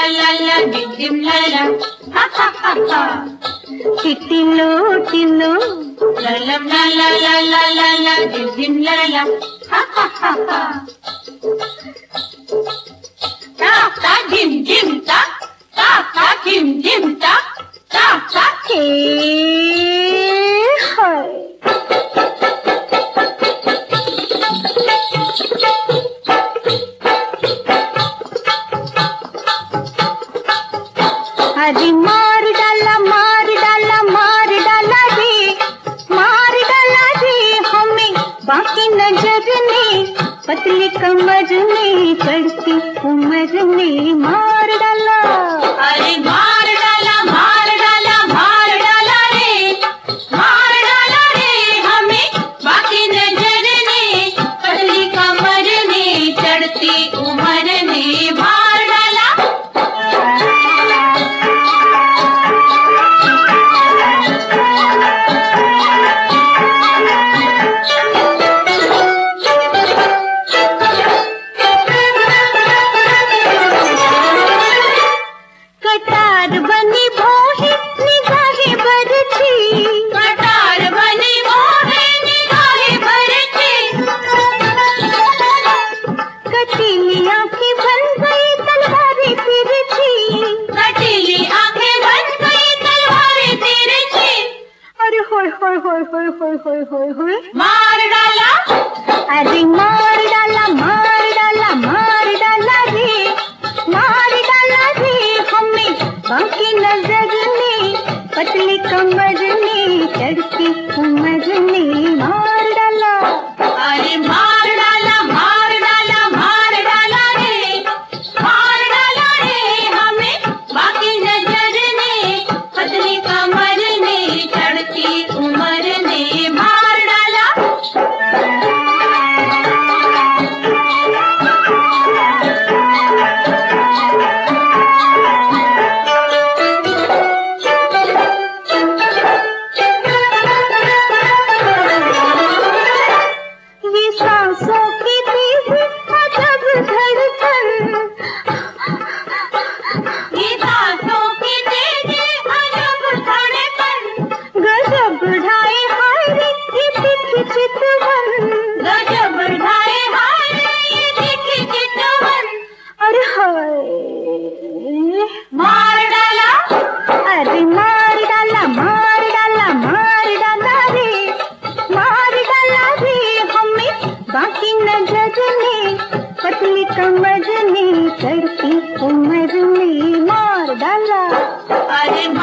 ला ला dim dim ला ला हा हा हा हा टिलो टिलो ला ला ला ला ला ला ला डिम डिम ला ला हा हा हा हा ता ता डिम डिम ता ता डिम डिम ता ता हे हाय अरे मार डाला रे हमें बाकी नजर ने पतली कमर में चढ़ती उम्र में मार डाला। अरे मार डाला रे हमें बाकी नजर ने पतली कमर में चढ़ती उम्र में मार डाला। कटार बनी भोहे निगाहें बरछी कटीली आंखें बन गई तलवारें तिरछी अरे होय होय होय होय होय होय होय होय मार डाला। अरे मार डाला रे हमें बाकी नजर ने पतली कमर में चढ़ती उम्र में मार डाला। अरे मार डाला रे हमें बाकी नजर ने पतली कमर में चढ़ती उम्र में मार डाला। ये सांसों की तेज अजब धड़कन गजब ढाए हाय रे ये दिख चितवन अरे हाय मार डाला। अरे मार डाला रे हमें बाकी नजर ने पतली कमर ने चढ़ती उम्र में मार डाला। अरे